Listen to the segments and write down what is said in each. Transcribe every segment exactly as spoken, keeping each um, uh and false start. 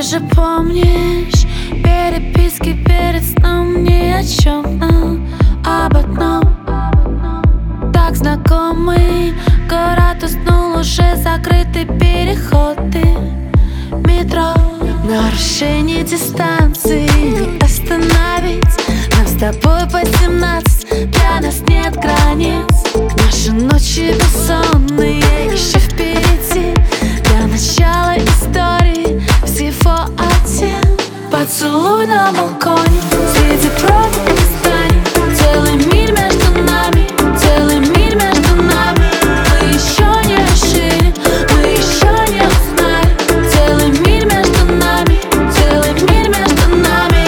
же помнишь переписки перед сном ни о чем, но об одном. Так знакомый город уснул, уже закрыты переходы метро. Нарушение дистанции не остановить. Нам с тобой по семнадцать, для нас нет границ. Наши ночи бессонные еще впереди. Для начала истории всего один поцелуй на балконе среди проводов зданий. Целый мир между нами, целый мир между нами. Мы еще не решили, мы еще не узнали. Целый мир между нами, целый мир между нами.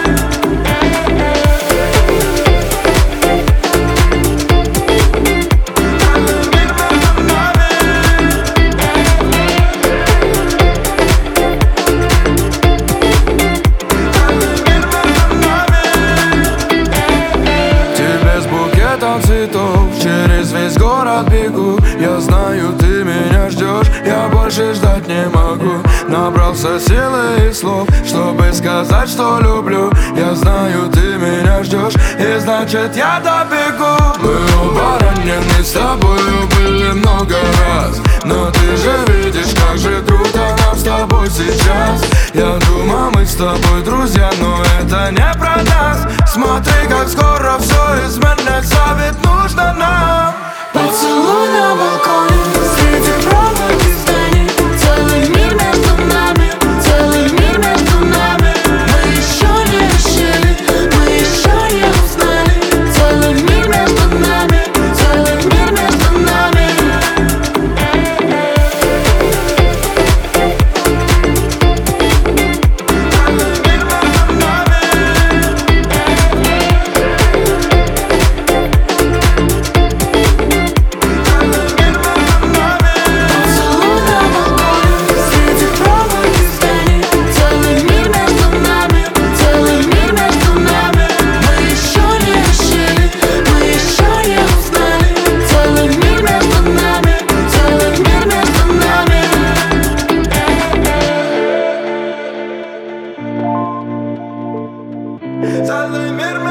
Цветов, через весь город бегу. Я знаю, ты меня ждешь, я больше ждать не могу. Набрался силы и слов, чтобы сказать, что люблю. Я знаю, ты меня ждешь, и значит я добегу. Мы оба ранены, с тобою были много раз, но ты же видишь, как же круто нам с тобой сейчас. Я думал, мы с тобой друзья, но это не про нас. Смотри, как скоро все изменится, ведь нужно нам поцелуй на балконе среди проводов зданий. Целый мир между нами, целый мир между нами. Мы еще не решили, мы еще не узнали. Целый мир между нами, целый мир между нами. Целый мир